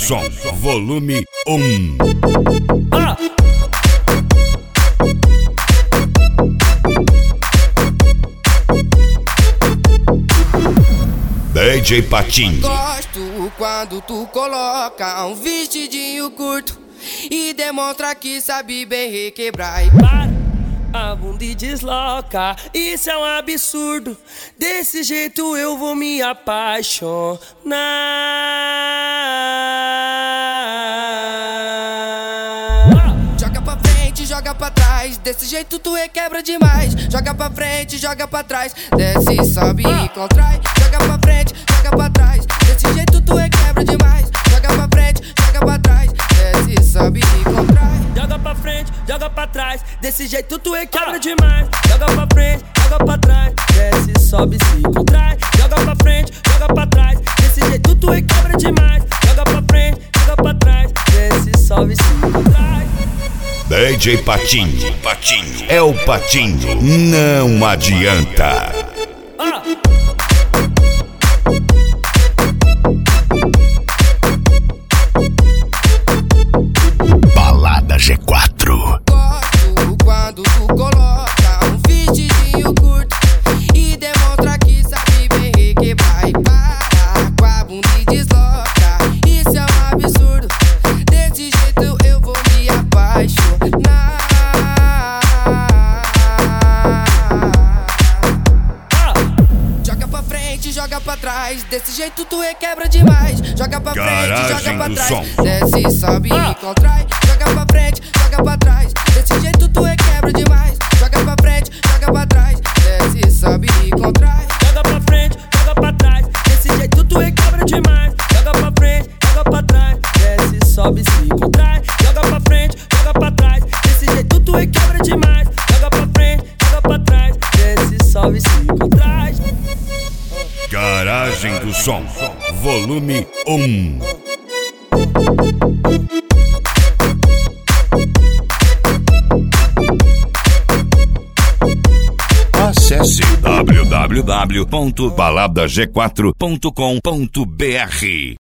som, volume 1. DJ Patinho. Gosto quando tu coloca um vestidinho curto e demonstra que sabe bem requebrar. E para a bunda e desloca, isso é um absurdo. Desse jeito eu vou me apaixonar. Joga pra frente, joga pra trás, desse jeito tu requebra demais. Joga pra frente, joga pra trás, desce, sobe e contrai. Joga pra frente, joga pra trás, desse jeito tu requebra demais. Joga pra frente, joga pra trás, desce, sobe e contrai. Joga pra frente, joga pra trás, desse jeito tu requebra demais. Joga pra frente, joga pra trás, desce, sobe, se contrai. Joga pra frente, joga pra trás, desse jeito tu requebra demais. Joga pra frente, joga pra trás, desce, sobe, se contrai. DJ Patinho. Patinho. É o Patinho. Não adianta. Balada G4. Gosto quando tu coloca um vestidinho curto e demonstra que sabe bem requebrar. E para com a bunda e desloca, isso é um absurdo. Desse jeito eu vou me apaixonar. Joga pra frente, joga pra trás, desse jeito tu requebra demais. Joga pra frente, joga pra trás, desce, sobe e contrai. Joga pra frente, joga pra trás, desse jeito tu requebra demais. Joga pra frente, joga pra trás, desce, sobe e contrai. Joga pra frente, joga pra trás, desse jeito tu requebra demais. Joga pra frente, joga pra trás, desce, sobe, se contrai. Joga pra frente, joga pra trás, desse jeito tu requebra demais. Joga pra frente, joga pra trás, desce, sobe, se contrai. Garagem do Som, volume 1. Acesse www.baladag4.com.br.